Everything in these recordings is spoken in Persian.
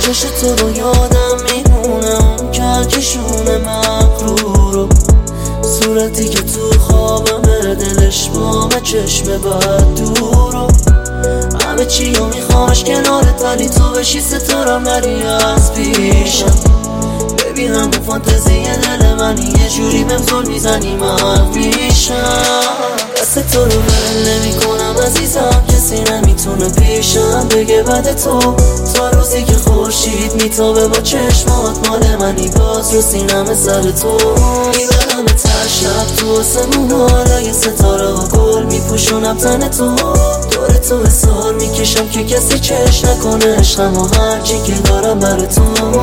چش تو رو یادم میمونه، اون کلکشون مغرورو، صورتی که تو خوابم دلش بامه، چشم بد دورو. همه چی رو میخوامش کنارت، ولی تو بشی ستارم نری از پیشم. ببینم اون فانتزی دل منی، یه جوری بهم زل میزنی من پیشم. دست تو رو ول نمی کنم عزیزم، کسی نمیتونه پیشم بگه بعد تو. تا روزی که خورشید میتابه با چشمات، مال منی باز رو سینم سر تو. میبرم تر شب تو آسمون، حالا ستاره و گل میپوشونم تن تو. دور تو حسار میکشم که کسی چش نکنه عشقم و هرچی که دارم بر تو.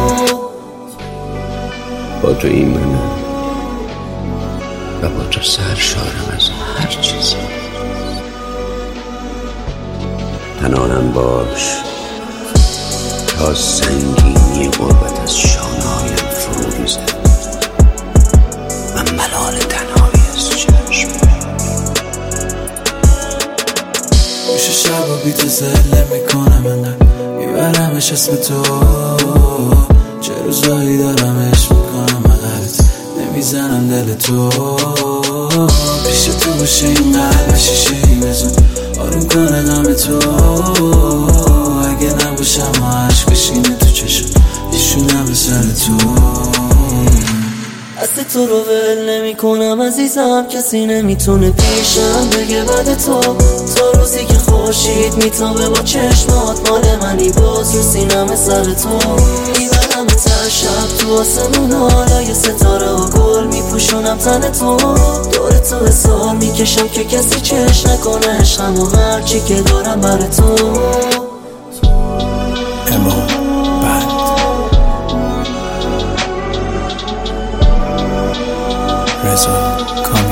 با تو ایمنم و با تو سرشارم از هر چیزی. تنانم باش تا سنگینی غربت از شانه‌هایم فرو ریزد و ملال تنهایی از چشم. میشه شب و بی تو زله میکنم، انقدر میبرمش اسم تو. چه روزایی دارم عشق میکنم، مقرد نمیزنم دل تو. پیش تو باشه این قلب شیشه‌ای بزن، آروم کنه غم تو. اگه نباشم و عشق بشینه تو چشم، ایشونم به سر تو. دست تو رو ول نمی کنم عزیزم، کسی نمیتونه پیشم بگه بعد تو. تا روزی که خورشید میتابه با چشمات، مال منی باز رو سینم سر تو. میبرم تر شب تو آسمون، حالا یه ستاره و گل میپوشونم تن تو. دور تو حسار میکشم که کسی چش نکنه عشقم و هرچی که دارم بر تو. اما بعد رضا کامل.